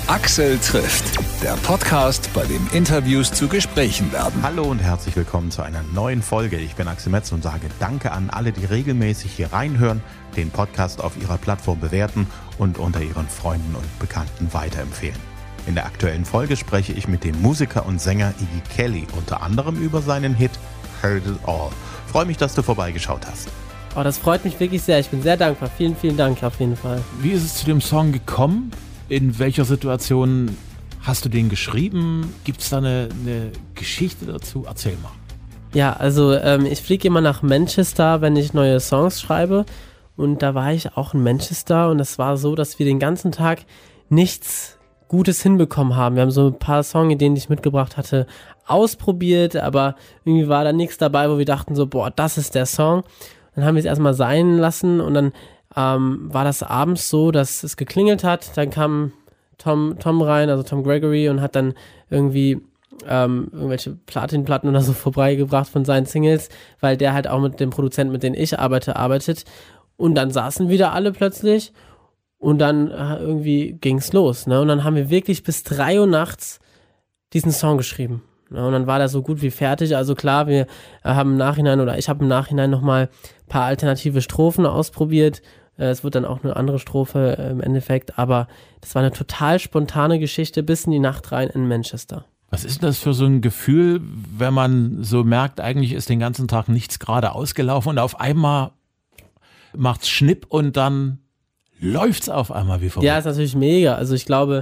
Axel trifft, der Podcast, bei dem Interviews zu Gesprächen werden. Hallo und herzlich willkommen zu einer neuen Folge. Ich bin Axel Metz und sage Danke an alle, die regelmäßig hier reinhören, den Podcast auf ihrer Plattform bewerten und unter ihren Freunden und Bekannten weiterempfehlen. In der aktuellen Folge spreche ich mit dem Musiker und Sänger Iggy Kelly, unter anderem über seinen Hit Heard It All. Freue mich, dass du vorbeigeschaut hast. Oh, das freut mich wirklich sehr. Ich bin sehr dankbar. Vielen, vielen Dank auf jeden Fall. Wie ist es zu dem Song gekommen? In welcher Situation hast du den geschrieben? Gibt es da eine Geschichte dazu? Erzähl mal. Ja, also ich fliege immer nach Manchester, wenn ich neue Songs schreibe. Und da war ich auch in Manchester und es war so, dass wir den ganzen Tag nichts Gutes hinbekommen haben. Wir haben so ein paar Songideen, die ich mitgebracht hatte, ausprobiert, aber irgendwie war da nichts dabei, wo wir dachten so, boah, das ist der Song. Dann haben wir es erstmal sein lassen und dann war das abends so, dass es geklingelt hat. Dann kam Tom rein, also Tom Gregory, und hat dann irgendwie irgendwelche Platinplatten oder so vorbeigebracht von seinen Singles, weil der halt auch mit dem Produzenten, mit dem ich arbeitet. Und dann saßen wieder alle plötzlich und dann irgendwie ging's los. Ne? Und dann haben wir wirklich bis 3 Uhr nachts diesen Song geschrieben. Und dann war der so gut wie fertig. Also klar, wir haben im Nachhinein, oder ich habe im Nachhinein nochmal ein paar alternative Strophen ausprobiert. Es wird dann auch eine andere Strophe im Endeffekt, aber das war eine total spontane Geschichte bis in die Nacht rein in Manchester. Was ist das für so ein Gefühl, wenn man so merkt, eigentlich ist den ganzen Tag nichts gerade ausgelaufen und auf einmal macht's Schnipp und dann läuft's auf einmal wie verrückt? Ja, ist natürlich mega. Also ich glaube,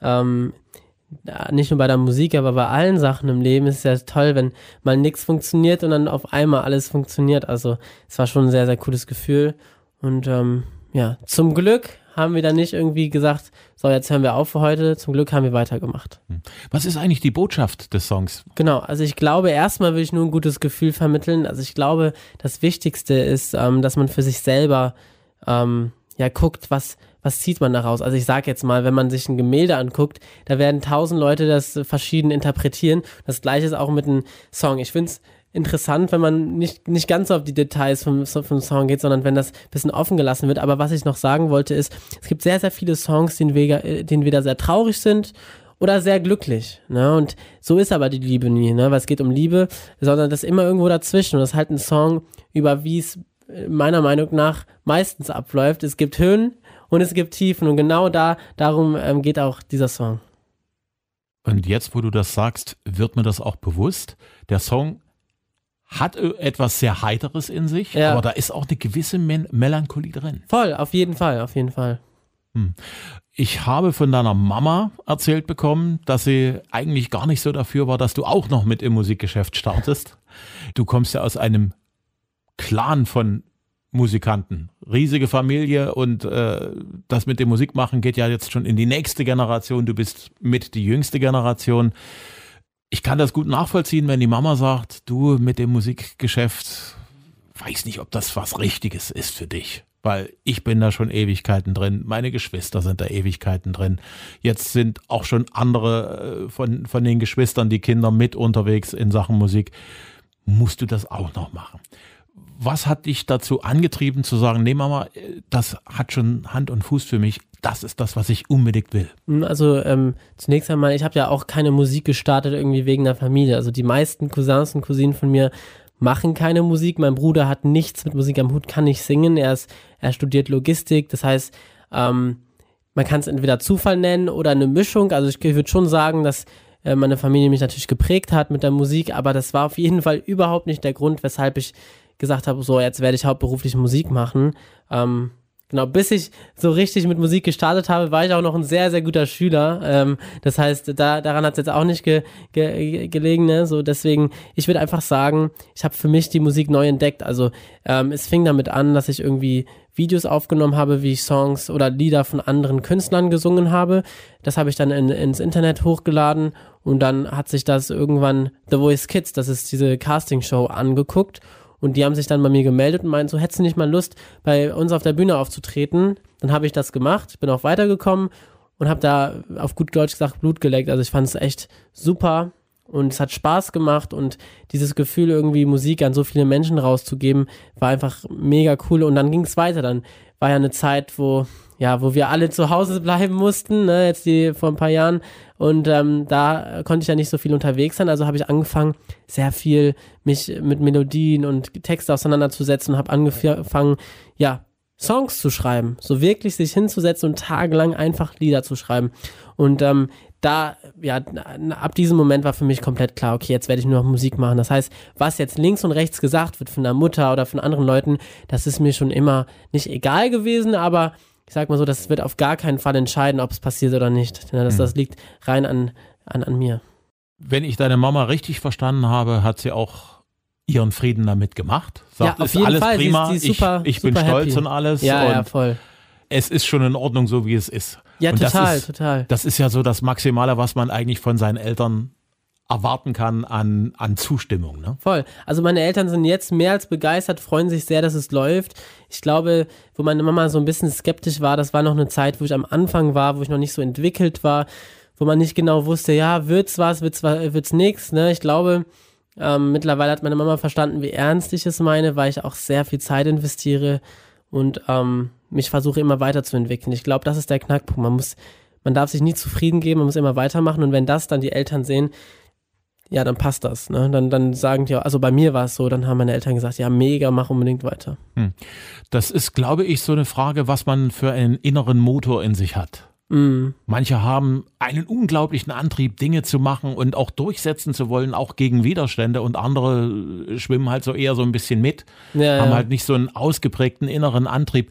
nicht nur bei der Musik, aber bei allen Sachen im Leben ist es ja toll, wenn mal nichts funktioniert und dann auf einmal alles funktioniert. Also es war schon ein sehr, sehr cooles Gefühl. Und ja, zum Glück haben wir dann nicht irgendwie gesagt, so, jetzt hören wir auf für heute. Zum Glück haben wir weitergemacht. Was ist eigentlich die Botschaft des Songs? Genau, also ich glaube, erstmal will ich nur ein gutes Gefühl vermitteln. Also ich glaube, das Wichtigste ist, dass man für sich selber guckt, was zieht man daraus? Also ich sage jetzt mal, wenn man sich ein Gemälde anguckt, da werden 1000 Leute das verschieden interpretieren. Das Gleiche ist auch mit einem Song. Ich finde es interessant, wenn man nicht ganz so auf die Details vom Song geht, sondern wenn das ein bisschen offen gelassen wird. Aber was ich noch sagen wollte ist, es gibt sehr, sehr viele Songs, die entweder sehr traurig sind oder sehr glücklich. Ne? Und so ist aber die Liebe nie, ne? Weil es geht um Liebe, sondern das ist immer irgendwo dazwischen. Und das ist halt ein Song über, wie es meiner Meinung nach meistens abläuft. Es gibt Höhen und es gibt Tiefen. Und genau darum geht auch dieser Song. Und jetzt, wo du das sagst, wird mir das auch bewusst. Der Song hat etwas sehr Heiteres in sich, ja, aber da ist auch eine gewisse Melancholie drin. Voll, auf jeden Fall. Ich habe von deiner Mama erzählt bekommen, dass sie eigentlich gar nicht so dafür war, dass du auch noch mit im Musikgeschäft startest. Du kommst ja aus einem Clan von Musikanten, riesige Familie, und das mit dem Musikmachen geht ja jetzt schon in die nächste Generation. Du bist mit die jüngste Generation. Ich kann das gut nachvollziehen, wenn die Mama sagt, du mit dem Musikgeschäft, weiß nicht, ob das was Richtiges ist für dich. Weil ich bin da schon Ewigkeiten drin, meine Geschwister sind da Ewigkeiten drin. Jetzt sind auch schon andere von den Geschwistern, die Kinder mit unterwegs in Sachen Musik. Musst du das auch noch machen? Was hat dich dazu angetrieben zu sagen, nee Mama, das hat schon Hand und Fuß für mich, das ist das, was ich unbedingt will? Also zunächst einmal, ich habe ja auch keine Musik gestartet irgendwie wegen der Familie. Also die meisten Cousins und Cousinen von mir machen keine Musik. Mein Bruder hat nichts mit Musik am Hut, kann nicht singen. Er studiert Logistik. Das heißt, man kann es entweder Zufall nennen oder eine Mischung. Also ich würde schon sagen, dass meine Familie mich natürlich geprägt hat mit der Musik, aber das war auf jeden Fall überhaupt nicht der Grund, weshalb ich gesagt habe, so jetzt werde ich hauptberuflich Musik machen. Genau, bis ich so richtig mit Musik gestartet habe, war ich auch noch ein sehr, sehr guter Schüler. Das heißt, daran hat es jetzt auch nicht gelegen. Ne? So, deswegen, ich würde einfach sagen, ich habe für mich die Musik neu entdeckt. Also es fing damit an, dass ich irgendwie Videos aufgenommen habe, wie ich Songs oder Lieder von anderen Künstlern gesungen habe. Das habe ich dann ins Internet hochgeladen und dann hat sich das irgendwann The Voice Kids, das ist diese Castingshow, angeguckt. Und die haben sich dann bei mir gemeldet und meinten so, hättest du nicht mal Lust, bei uns auf der Bühne aufzutreten? Dann habe ich das gemacht, bin auch weitergekommen und habe da auf gut Deutsch gesagt Blut geleckt. Also ich fand es echt super und es hat Spaß gemacht und dieses Gefühl, irgendwie Musik an so viele Menschen rauszugeben, war einfach mega cool. Und dann ging es weiter. Dann war ja eine Zeit, wo wir alle zu Hause bleiben mussten, ne, jetzt vor ein paar Jahren. Und da konnte ich ja nicht so viel unterwegs sein. Also habe ich angefangen, sehr viel mich mit Melodien und Texten auseinanderzusetzen und habe angefangen, Songs zu schreiben. So wirklich sich hinzusetzen und tagelang einfach Lieder zu schreiben. Und ab diesem Moment war für mich komplett klar, okay, jetzt werde ich nur noch Musik machen. Das heißt, was jetzt links und rechts gesagt wird von der Mutter oder von anderen Leuten, das ist mir schon immer nicht egal gewesen, aber ich sag mal so, das wird auf gar keinen Fall entscheiden, ob es passiert oder nicht. Das liegt rein an mir. Wenn ich deine Mama richtig verstanden habe, hat sie auch ihren Frieden damit gemacht. Sagt, auf jeden alles Fall. prima, Sie ist super, ich bin super stolz happy. und alles. Ja, und voll. es ist schon in Ordnung, so wie es ist. Ja, und total. Das ist ja so das Maximale, was man eigentlich von seinen Eltern erwarten kann an Zustimmung. Ne? Voll. Also meine Eltern sind jetzt mehr als begeistert, freuen sich sehr, dass es läuft. Ich glaube, wo meine Mama so ein bisschen skeptisch war, das war noch eine Zeit, wo ich am Anfang war, wo ich noch nicht so entwickelt war, wo man nicht genau wusste, ja, wird's nix. Ne? Ich glaube, mittlerweile hat meine Mama verstanden, wie ernst ich es meine, weil ich auch sehr viel Zeit investiere und mich versuche immer weiterzuentwickeln. Ich glaube, das ist der Knackpunkt. Man darf sich nie zufrieden geben, man muss immer weitermachen und wenn das dann die Eltern sehen, ja, dann passt das. Ne? Dann sagen die, also bei mir war es so, dann haben meine Eltern gesagt, ja, mega, mach unbedingt weiter. Das ist, glaube ich, so eine Frage, was man für einen inneren Motor in sich hat. Manche haben einen unglaublichen Antrieb, Dinge zu machen und auch durchsetzen zu wollen, auch gegen Widerstände und andere schwimmen halt so eher so ein bisschen mit, haben halt nicht so einen ausgeprägten inneren Antrieb.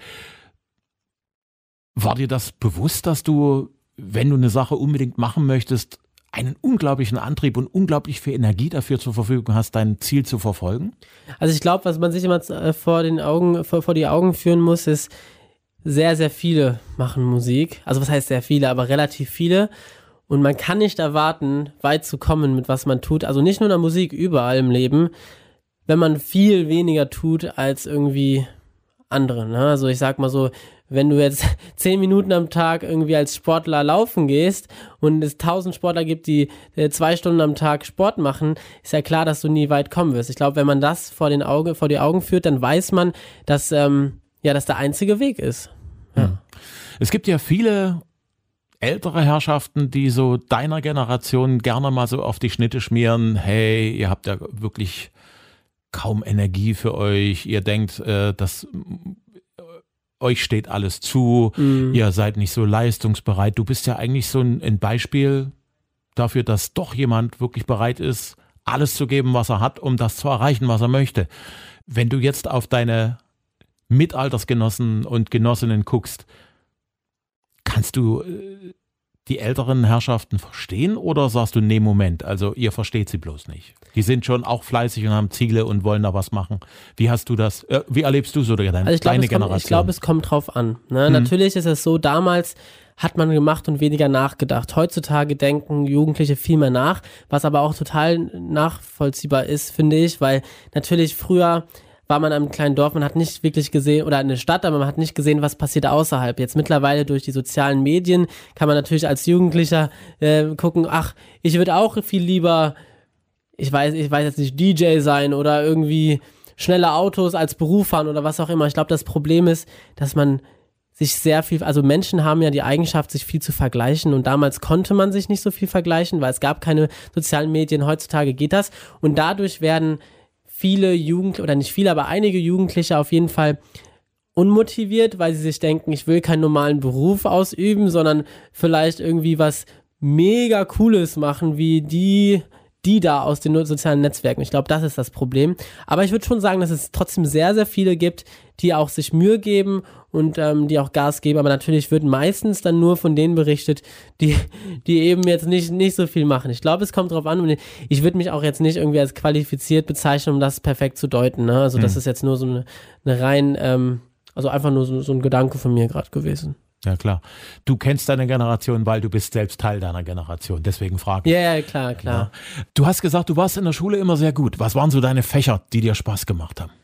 War dir das bewusst, dass du, wenn du eine Sache unbedingt machen möchtest, einen unglaublichen Antrieb und unglaublich viel Energie dafür zur Verfügung hast, dein Ziel zu verfolgen? Also ich glaube, was man sich immer vor die Augen führen muss, ist, sehr, sehr viele machen Musik. Also was heißt sehr viele, aber relativ viele. Und man kann nicht erwarten, weit zu kommen mit was man tut. Also nicht nur in der Musik, überall im Leben, wenn man viel weniger tut als irgendwie andere. Ne? Also ich sag mal so, wenn du jetzt 10 Minuten am Tag irgendwie als Sportler laufen gehst und es 1000 Sportler gibt, die 2 Stunden am Tag Sport machen, ist ja klar, dass du nie weit kommen wirst. Ich glaube, wenn man das vor die Augen führt, dann weiß man, dass das der einzige Weg ist. Ja. Es gibt ja viele ältere Herrschaften, die so deiner Generation gerne mal so auf die Schnitte schmieren, hey, ihr habt ja wirklich kaum Energie für euch, ihr denkt, dass euch steht alles zu, ihr seid nicht so leistungsbereit. Du bist ja eigentlich so ein Beispiel dafür, dass doch jemand wirklich bereit ist, alles zu geben, was er hat, um das zu erreichen, was er möchte. Wenn du jetzt auf deine Mitaltersgenossen und Genossinnen guckst, kannst du die älteren Herrschaften verstehen oder sagst du, nee, Moment, also ihr versteht sie bloß nicht? Die sind schon auch fleißig und haben Ziele und wollen da was machen. Wie hast du das, wie erlebst du so deine Generation? Ich glaube, es kommt drauf an. Ne? Natürlich ist es so, damals hat man gemacht und weniger nachgedacht. Heutzutage denken Jugendliche viel mehr nach, was aber auch total nachvollziehbar ist, finde ich, weil natürlich früher war man in einem kleinen Dorf, man hat nicht wirklich gesehen, oder in der Stadt, aber man hat nicht gesehen, was passiert außerhalb. Jetzt mittlerweile durch die sozialen Medien kann man natürlich als Jugendlicher gucken, ach, ich würde auch viel lieber, ich weiß jetzt nicht, DJ sein oder irgendwie schnelle Autos als Beruf fahren oder was auch immer. Ich glaube, das Problem ist, dass man sich sehr viel, also Menschen haben ja die Eigenschaft, sich viel zu vergleichen und damals konnte man sich nicht so viel vergleichen, weil es gab keine sozialen Medien, heutzutage geht das und dadurch werden viele Jugendliche, oder nicht viele, aber einige Jugendliche auf jeden Fall unmotiviert, weil sie sich denken, ich will keinen normalen Beruf ausüben, sondern vielleicht irgendwie was mega Cooles machen, wie die da aus den sozialen Netzwerken. Ich glaube, das ist das Problem. Aber ich würde schon sagen, dass es trotzdem sehr, sehr viele gibt, die auch sich Mühe geben und die auch Gas geben. Aber natürlich wird meistens dann nur von denen berichtet, die eben jetzt nicht so viel machen. Ich glaube, es kommt drauf an. Und ich würde mich auch jetzt nicht irgendwie als qualifiziert bezeichnen, um das perfekt zu deuten. Ne? Also das ist jetzt nur so eine rein, also einfach nur so ein Gedanke von mir gerade gewesen. Ja, klar. Du kennst deine Generation, weil du bist selbst Teil deiner Generation. Deswegen frage ich. Ja, klar. Ja. Du hast gesagt, du warst in der Schule immer sehr gut. Was waren so deine Fächer, die dir Spaß gemacht haben?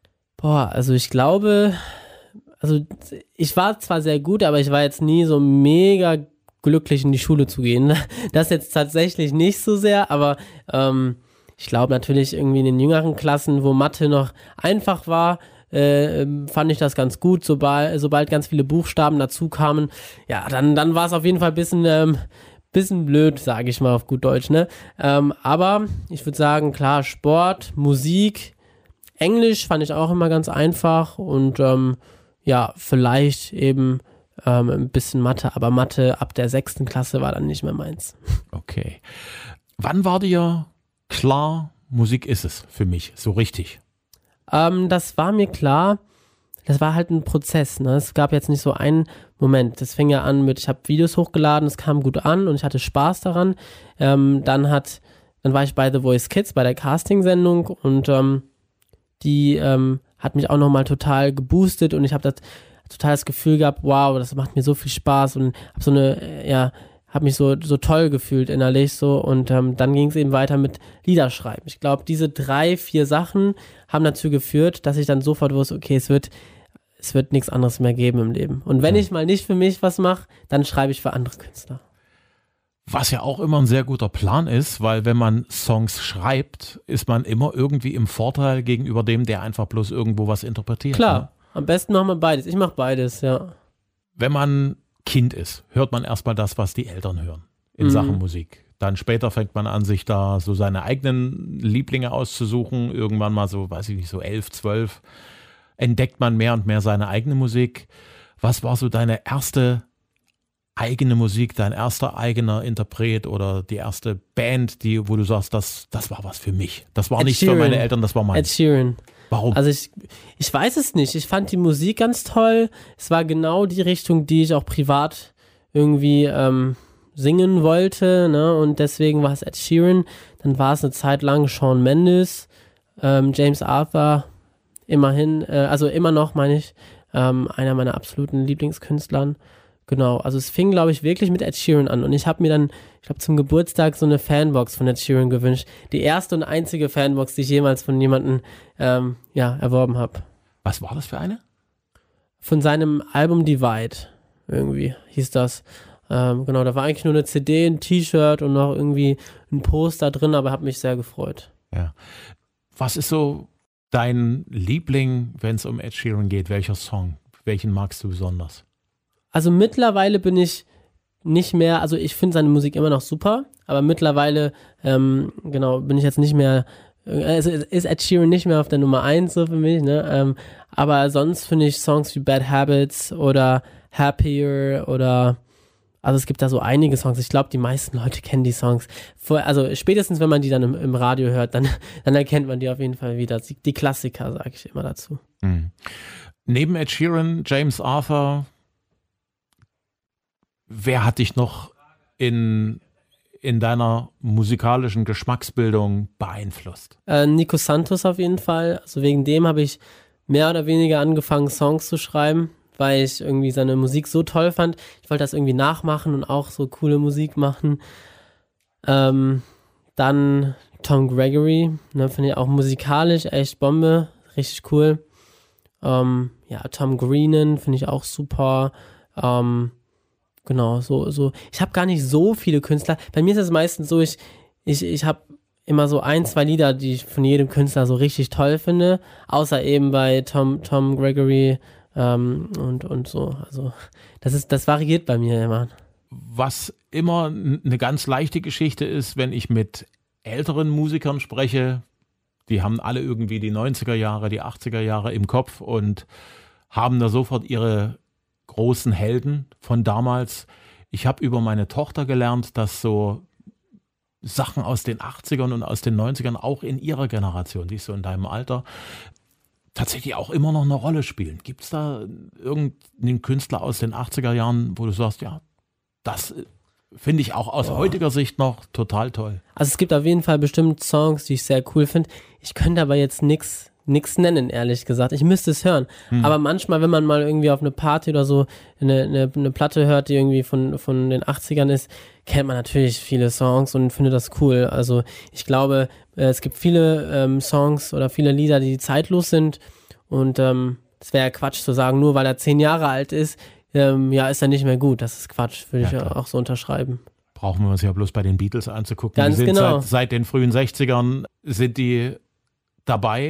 Also ich glaube, ich war zwar sehr gut, aber ich war jetzt nie so mega glücklich in die Schule zu gehen. Das jetzt tatsächlich nicht so sehr, aber ich glaube natürlich irgendwie in den jüngeren Klassen, wo Mathe noch einfach war, fand ich das ganz gut. Sobald ganz viele Buchstaben dazu kamen, ja, dann war es auf jeden Fall ein bisschen blöd, sage ich mal auf gut Deutsch, ne? Aber ich würde sagen, klar, Sport, Musik, Englisch fand ich auch immer ganz einfach und ja, vielleicht eben ein bisschen Mathe, aber Mathe ab der 6. Klasse war dann nicht mehr meins. Okay. Wann war dir klar, Musik ist es für mich, so richtig? Das war mir klar, das war halt ein Prozess, ne? Es gab jetzt nicht so einen Moment. Das fing ja an mit, ich habe Videos hochgeladen, es kam gut an und ich hatte Spaß daran. Dann war ich bei The Voice Kids, bei der Castingsendung und die hat mich auch nochmal total geboostet und ich habe total das Gefühl gehabt, wow, das macht mir so viel Spaß und habe mich so toll gefühlt innerlich so und dann ging es eben weiter mit Liederschreiben. Ich glaube, diese 3-4 Sachen haben dazu geführt, dass ich dann sofort wusste, okay, es wird nichts anderes mehr geben im Leben. Und wenn ich mal nicht für mich was mache, dann schreibe ich für andere Künstler. Was ja auch immer ein sehr guter Plan ist, weil wenn man Songs schreibt, ist man immer irgendwie im Vorteil gegenüber dem, der einfach bloß irgendwo was interpretiert. Klar, ne? Am besten machen wir beides. Ich mache beides, ja. Wenn man Kind ist, hört man erstmal das, was die Eltern hören in Sachen Musik. Dann später fängt man an, sich da so seine eigenen Lieblinge auszusuchen. Irgendwann mal so, weiß ich nicht, so 11, 12, entdeckt man mehr und mehr seine eigene Musik. Was war so deine erste eigene Musik, dein erster eigener Interpret oder die erste Band, wo du sagst, das war was für mich. Das war nicht für meine Eltern, das war meins. Ed Sheeran. Warum? Also ich weiß es nicht. Ich fand die Musik ganz toll. Es war genau die Richtung, die ich auch privat irgendwie singen wollte, ne? Und deswegen war es Ed Sheeran. Dann war es eine Zeit lang Shawn Mendes, James Arthur, immerhin, also immer noch, meine ich, einer meiner absoluten Lieblingskünstlern. Genau, also es fing, glaube ich, wirklich mit Ed Sheeran an und ich habe mir dann, ich glaube, zum Geburtstag so eine Fanbox von Ed Sheeran gewünscht. Die erste und einzige Fanbox, die ich jemals von jemandem erworben habe. Was war das für eine? Von seinem Album Divide, irgendwie hieß das. Genau, da war eigentlich nur eine CD, ein T-Shirt und noch irgendwie ein Poster drin, aber habe mich sehr gefreut. Ja. Was ist so dein Liebling, wenn es um Ed Sheeran geht? Welcher Song? Welchen magst du besonders? Also mittlerweile bin ich nicht mehr, also ich finde seine Musik immer noch super, aber mittlerweile, bin ich jetzt nicht mehr, also ist Ed Sheeran nicht mehr auf der Nummer 1 so für mich, ne? Aber sonst finde ich Songs wie Bad Habits oder Happier oder, also es gibt da so einige Songs, ich glaube, die meisten Leute kennen die Songs. Also spätestens, wenn man die dann im Radio hört, dann erkennt man die auf jeden Fall wieder. Die Klassiker, sage ich immer dazu. Mhm. Neben Ed Sheeran, James Arthur, wer hat dich noch in deiner musikalischen Geschmacksbildung beeinflusst? Nico Santos auf jeden Fall. Also wegen dem habe ich mehr oder weniger angefangen, Songs zu schreiben, weil ich irgendwie seine Musik so toll fand. Ich wollte das irgendwie nachmachen und auch so coole Musik machen. Dann Tom Gregory, ne, finde ich auch musikalisch echt Bombe, richtig cool. Tom Greenan finde ich auch super. Genau, so. Ich habe gar nicht so viele Künstler. Bei mir ist es meistens so, ich habe immer so 1-2 Lieder, die ich von jedem Künstler so richtig toll finde, außer eben bei Tom Gregory und so. Also das variiert bei mir immer. Was immer eine ganz leichte Geschichte ist, wenn ich mit älteren Musikern spreche, die haben alle irgendwie die 90er Jahre, die 80er Jahre im Kopf und haben da sofort ihre großen Helden von damals. Ich habe über meine Tochter gelernt, dass so Sachen aus den 80ern und aus den 90ern auch in ihrer Generation, die ist so in deinem Alter, tatsächlich auch immer noch eine Rolle spielen. Gibt es da irgendeinen Künstler aus den 80er Jahren, wo du sagst, ja, das finde ich auch aus heutiger Sicht noch total toll? Also es gibt auf jeden Fall bestimmt Songs, die ich sehr cool finde. Ich könnte aber jetzt nichts nennen, ehrlich gesagt. Ich müsste es hören. Aber manchmal, wenn man mal irgendwie auf eine Party oder so eine Platte hört, die irgendwie von den 80ern ist, kennt man natürlich viele Songs und findet das cool. Also ich glaube, es gibt viele Songs oder viele Lieder, die zeitlos sind und es wäre ja Quatsch zu sagen, nur weil er 10 Jahre alt ist, ist er nicht mehr gut. Das ist Quatsch, würde ich auch so unterschreiben. Brauchen wir uns ja bloß bei den Beatles anzugucken. Ganz die sind genau. seit den frühen 60ern sind die dabei.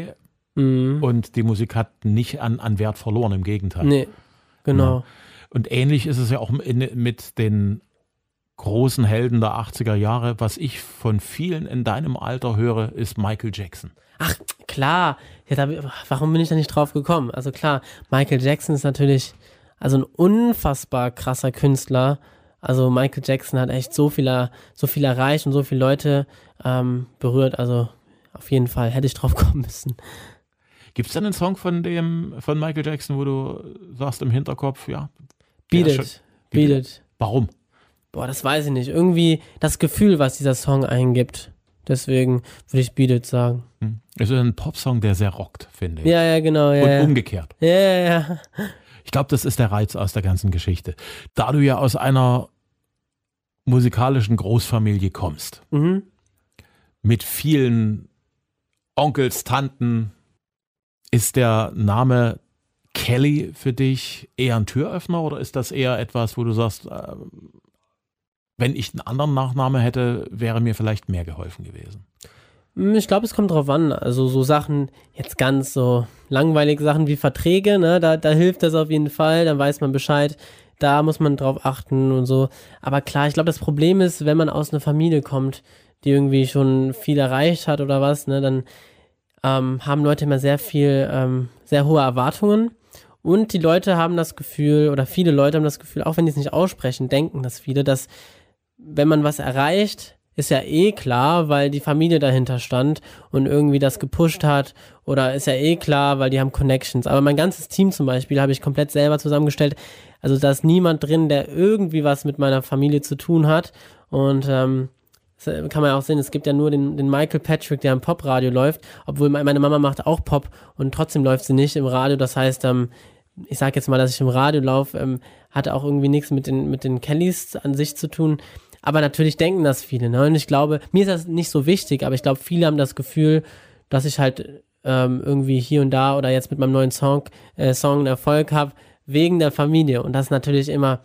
Und die Musik hat nicht an Wert verloren, im Gegenteil. Nee, genau. Ja. Und ähnlich ist es ja auch mit den großen Helden der 80er Jahre. Was ich von vielen in deinem Alter höre, ist Michael Jackson. Ach, klar. Ja, warum bin ich da nicht drauf gekommen? Also klar, Michael Jackson ist natürlich also ein unfassbar krasser Künstler. Also Michael Jackson hat echt so viel erreicht und so viele Leute berührt. Also auf jeden Fall hätte ich drauf kommen müssen. Gibt es denn einen Song von Michael Jackson, wo du sagst im Hinterkopf, ja? Beat It. Warum? Boah, das weiß ich nicht. Irgendwie das Gefühl, was dieser Song eingibt. Deswegen würde ich Beat It sagen. Es ist ein Popsong, der sehr rockt, finde ich. Ja, genau. Ja, und umgekehrt. Ja. Ich glaube, das ist der Reiz aus der ganzen Geschichte. Da du ja aus einer musikalischen Großfamilie kommst, mit vielen Onkels, Tanten, ist der Name Kelly für dich eher ein Türöffner oder ist das eher etwas, wo du sagst, wenn ich einen anderen Nachnamen hätte, wäre mir vielleicht mehr geholfen gewesen? Ich glaube, es kommt drauf an. Also so Sachen, jetzt ganz so langweilige Sachen wie Verträge, ne, da hilft das auf jeden Fall, dann weiß man Bescheid, da muss man drauf achten und so. Aber klar, ich glaube, das Problem ist, wenn man aus einer Familie kommt, die irgendwie schon viel erreicht hat oder was, ne, dann haben Leute immer sehr hohe Erwartungen. Und die Leute haben das Gefühl, oder viele Leute haben das Gefühl, auch wenn die es nicht aussprechen, denken das viele, dass wenn man was erreicht, ist ja eh klar, weil die Familie dahinter stand und irgendwie das gepusht hat, oder ist ja eh klar, weil die haben Connections. Aber mein ganzes Team zum Beispiel habe ich komplett selber zusammengestellt. Also da ist niemand drin, der irgendwie was mit meiner Familie zu tun hat. Und das kann man ja auch sehen, es gibt ja nur den Michael Patrick, der im Popradio läuft, obwohl meine Mama macht auch Pop und trotzdem läuft sie nicht im Radio. Das heißt, ich sage jetzt mal, dass ich im Radio laufe, hat auch irgendwie nichts mit den Kellys an sich zu tun. Aber natürlich denken das viele, ne? Und ich glaube, mir ist das nicht so wichtig, aber ich glaube, viele haben das Gefühl, dass ich halt irgendwie hier und da oder jetzt mit meinem neuen Song einen Erfolg habe, wegen der Familie. Und das ist natürlich immer,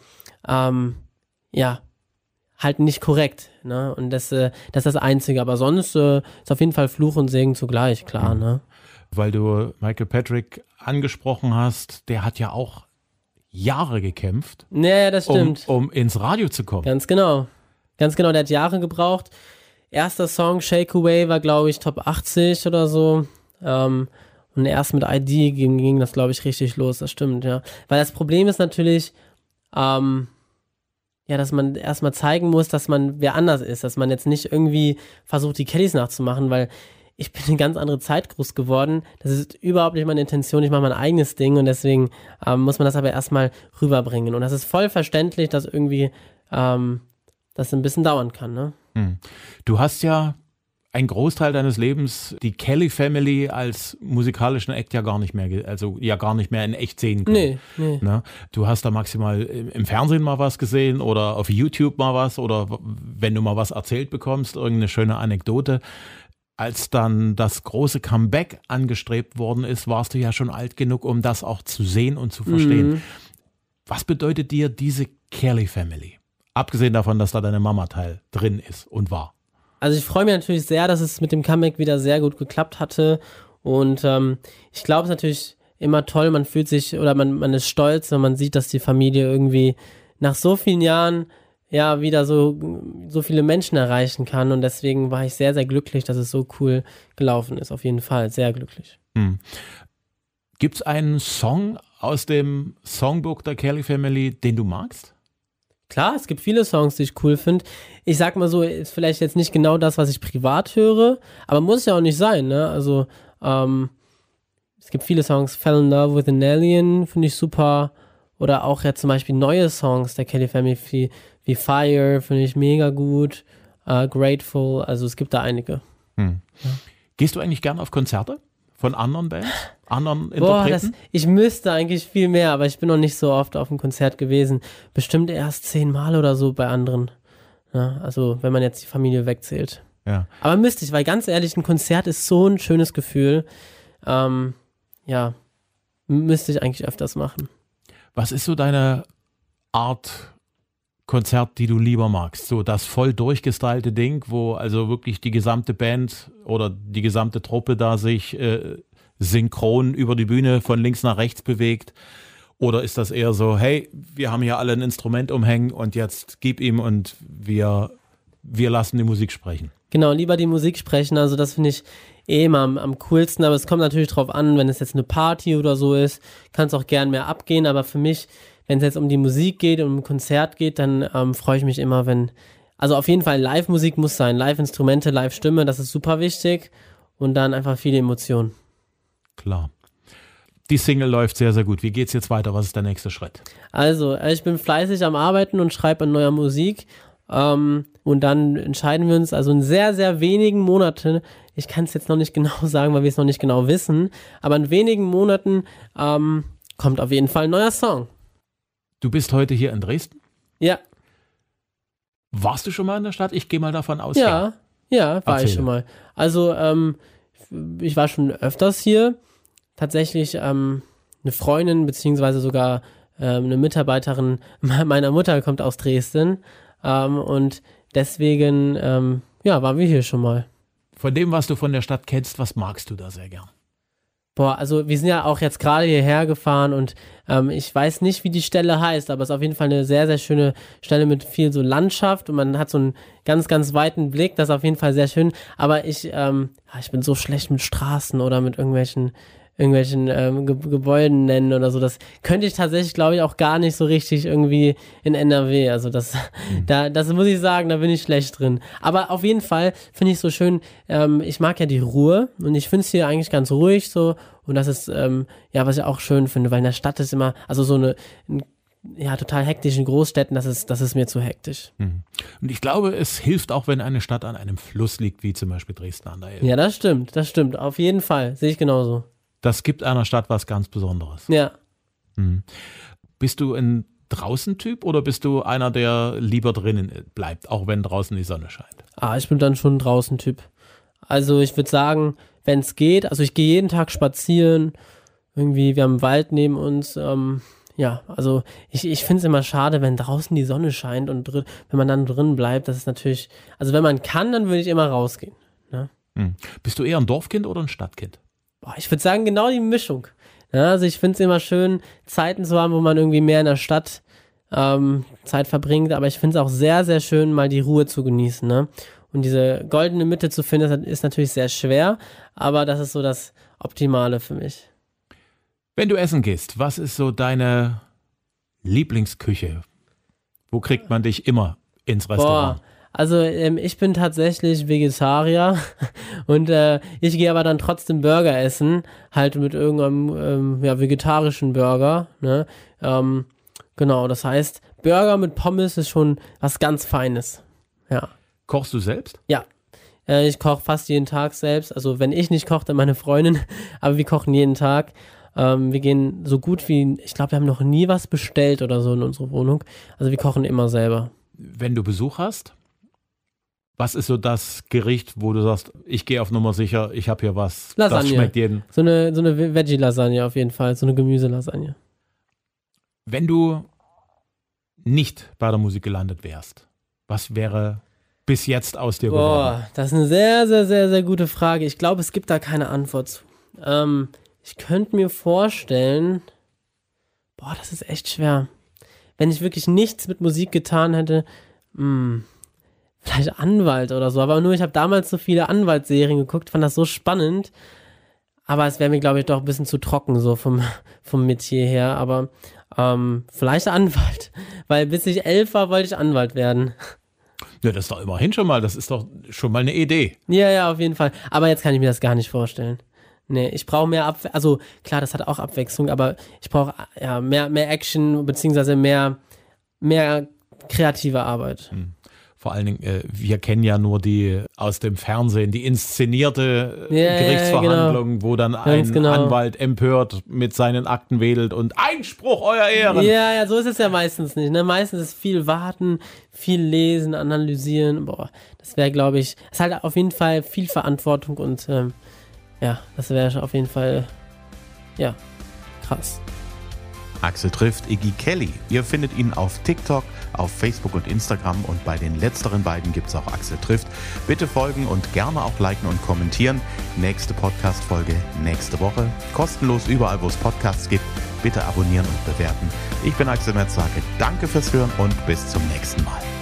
halt nicht korrekt, ne? Und das ist das Einzige. Aber sonst ist auf jeden Fall Fluch und Segen zugleich, klar, ne? Weil du Michael Patrick angesprochen hast, der hat ja auch Jahre gekämpft. Ja, das stimmt. Um ins Radio zu kommen. Ganz genau, der hat Jahre gebraucht. Erster Song, Shake Away, war, glaube ich, Top 80 oder so. Und erst mit ID ging das, glaube ich, richtig los, das stimmt, ja. Weil das Problem ist natürlich, dass man erstmal zeigen muss, dass man wer anders ist, dass man jetzt nicht irgendwie versucht, die Kellys nachzumachen, weil ich bin eine ganz andere Zeit groß geworden. Das ist überhaupt nicht meine Intention. Ich mache mein eigenes Ding und deswegen muss man das aber erstmal rüberbringen. Und das ist voll verständlich, dass irgendwie das ein bisschen dauern kann, ne? Du hast ja einen Großteil deines Lebens die Kelly Family als musikalischen Act ja gar nicht mehr in echt sehen können. Nee. Ne? Du hast da maximal im Fernsehen mal was gesehen oder auf YouTube mal was oder wenn du mal was erzählt bekommst, irgendeine schöne Anekdote. Als dann das große Comeback angestrebt worden ist, warst du ja schon alt genug, um das auch zu sehen und zu verstehen. Was bedeutet dir diese Kelly Family? Abgesehen davon, dass da deine Mama Teil drin ist und war. Also ich freue mich natürlich sehr, dass es mit dem Comeback wieder sehr gut geklappt hatte und ich glaube, es ist natürlich immer toll, man fühlt sich oder man ist stolz, wenn man sieht, dass die Familie irgendwie nach so vielen Jahren ja wieder so viele Menschen erreichen kann und deswegen war ich sehr, sehr glücklich, dass es so cool gelaufen ist, auf jeden Fall, sehr glücklich. Gibt es einen Song aus dem Songbook der Kelly Family, den du magst? Klar, es gibt viele Songs, die ich cool finde. Ich sag mal so, ist vielleicht jetzt nicht genau das, was ich privat höre, aber muss ja auch nicht sein, ne? Also, es gibt viele Songs, Fell in Love with an Alien, finde ich super. Oder auch jetzt zum Beispiel neue Songs der Kelly Family wie Fire, finde ich mega gut. Grateful, also es gibt da einige. Ja. Gehst du eigentlich gerne auf Konzerte von anderen Bands, anderen Interpreten? Ich müsste eigentlich viel mehr, aber ich bin noch nicht so oft auf einem Konzert gewesen. Bestimmt erst 10 Mal oder so bei anderen. Ja, also wenn man jetzt die Familie wegzählt. Ja. Aber müsste ich, weil ganz ehrlich, ein Konzert ist so ein schönes Gefühl. Müsste ich eigentlich öfters machen. Was ist so deine Art Konzert, die du lieber magst? So das voll durchgestylte Ding, wo also wirklich die gesamte Band oder die gesamte Truppe da sich synchron über die Bühne von links nach rechts bewegt? Oder ist das eher so, hey, wir haben hier alle ein Instrument umhängen und jetzt gib ihm und wir lassen die Musik sprechen? Genau, lieber die Musik sprechen, also das finde ich immer am coolsten, aber es kommt natürlich drauf an, wenn es jetzt eine Party oder so ist, kann es auch gern mehr abgehen, aber für mich, wenn es jetzt um die Musik geht, um ein Konzert geht, dann freue ich mich immer, also auf jeden Fall Live-Musik muss sein, Live-Instrumente, Live-Stimme, das ist super wichtig und dann einfach viele Emotionen. Klar. Die Single läuft sehr, sehr gut. Wie geht's jetzt weiter? Was ist der nächste Schritt? Also, ich bin fleißig am Arbeiten und schreibe an neuer Musik. Und dann entscheiden wir uns, also in sehr, sehr wenigen Monaten, ich kann es jetzt noch nicht genau sagen, weil wir es noch nicht genau wissen, aber in wenigen Monaten kommt auf jeden Fall ein neuer Song. Du bist heute hier in Dresden? Ja. Warst du schon mal in der Stadt? Ich gehe mal davon aus. Ja, war Erzähl. ich schon mal. Also, ich war schon öfters hier. Tatsächlich eine Freundin, beziehungsweise sogar eine Mitarbeiterin meiner Mutter kommt aus Dresden. Und deswegen, waren wir hier schon mal. Von dem, was du von der Stadt kennst, was magst du da sehr gern? Boah, also wir sind ja auch jetzt gerade hierher gefahren und ich weiß nicht, wie die Stelle heißt, aber es ist auf jeden Fall eine sehr, sehr schöne Stelle mit viel so Landschaft und man hat so einen ganz, ganz weiten Blick, das ist auf jeden Fall sehr schön, aber ich bin so schlecht mit Straßen oder mit irgendwelchen Gebäuden nennen oder so, das könnte ich tatsächlich, glaube ich, auch gar nicht so richtig irgendwie in NRW, also das muss ich sagen, da bin ich schlecht drin, aber auf jeden Fall finde ich es so schön, ich mag ja die Ruhe und ich finde es hier eigentlich ganz ruhig so und das ist, was ich auch schön finde, weil in der Stadt ist immer, also so total hektisch in Großstädten, das ist mir zu hektisch. Und ich glaube, es hilft auch, wenn eine Stadt an einem Fluss liegt, wie zum Beispiel Dresden an der Elbe. Ja, das stimmt, auf jeden Fall, sehe ich genauso. Das gibt einer Stadt was ganz Besonderes. Ja. Bist du ein Draußen-Typ oder bist du einer, der lieber drinnen bleibt, auch wenn draußen die Sonne scheint? Ich bin dann schon ein Draußen-Typ. Also ich würde sagen, wenn es geht, also ich gehe jeden Tag spazieren, irgendwie, wir haben einen Wald neben uns, also ich finde es immer schade, wenn draußen die Sonne scheint und wenn man dann drin bleibt, das ist natürlich, also wenn man kann, dann würde ich immer rausgehen. Ne? Bist du eher ein Dorfkind oder ein Stadtkind? Ich würde sagen, genau die Mischung. Ja, also ich finde es immer schön, Zeiten zu haben, wo man irgendwie mehr in der Stadt Zeit verbringt, aber ich finde es auch sehr, sehr schön, mal die Ruhe zu genießen. Ne? Und diese goldene Mitte zu finden, ist natürlich sehr schwer, aber das ist so das Optimale für mich. Wenn du essen gehst, was ist so deine Lieblingsküche? Wo kriegt man dich immer ins Restaurant? Also ich bin tatsächlich Vegetarier und ich gehe aber dann trotzdem Burger essen, halt mit irgendeinem vegetarischen Burger. Ne? Genau, das heißt, Burger mit Pommes ist schon was ganz Feines. Ja. Kochst du selbst? Ja. Ich koche fast jeden Tag selbst. Also wenn ich nicht koche, dann meine Freundin. Aber wir kochen jeden Tag. Wir gehen so gut wie, ich glaube, wir haben noch nie was bestellt oder so in unsere Wohnung. Also wir kochen immer selber. Wenn du Besuch hast, was ist so das Gericht, wo du sagst, ich gehe auf Nummer sicher, ich habe hier was, Lasagne. Das schmeckt jedem? So eine Veggie-Lasagne auf jeden Fall, so eine Gemüselasagne. Wenn du nicht bei der Musik gelandet wärst, was wäre bis jetzt aus dir geworden? Das ist eine sehr, sehr, sehr, sehr gute Frage. Ich glaube, es gibt da keine Antwort zu. Ich könnte mir vorstellen, das ist echt schwer. Wenn ich wirklich nichts mit Musik getan hätte, vielleicht Anwalt oder so, aber ich habe damals so viele Anwaltsserien geguckt, fand das so spannend, aber es wäre mir, glaube ich, doch ein bisschen zu trocken, so vom Metier her, aber vielleicht Anwalt, weil bis ich 11 war, wollte ich Anwalt werden. Ja, das ist doch immerhin schon mal, das ist doch schon mal eine Idee. Ja, auf jeden Fall, aber jetzt kann ich mir das gar nicht vorstellen. Nee, ich brauche mehr Abwechslung, also klar, das hat auch Abwechslung, aber ich brauche mehr Action, beziehungsweise mehr kreative Arbeit. Vor allen Dingen, wir kennen ja nur die aus dem Fernsehen, die inszenierte Gerichtsverhandlung, wo dann ein Anwalt empört mit seinen Akten wedelt und Einspruch, euer Ehren. Ja, so ist es ja meistens nicht. Ne? Meistens ist viel warten, viel lesen, analysieren. Das wäre, glaube ich, ist halt auf jeden Fall viel Verantwortung und das wäre auf jeden Fall, krass. Axel trifft Iggy Kelly. Ihr findet ihn auf TikTok, auf Facebook und Instagram und bei den letzteren beiden gibt es auch Axel trifft. Bitte folgen und gerne auch liken und kommentieren. Nächste Podcast-Folge nächste Woche. Kostenlos überall, wo es Podcasts gibt. Bitte abonnieren und bewerten. Ich bin Axel Metz, sage danke fürs Hören und bis zum nächsten Mal.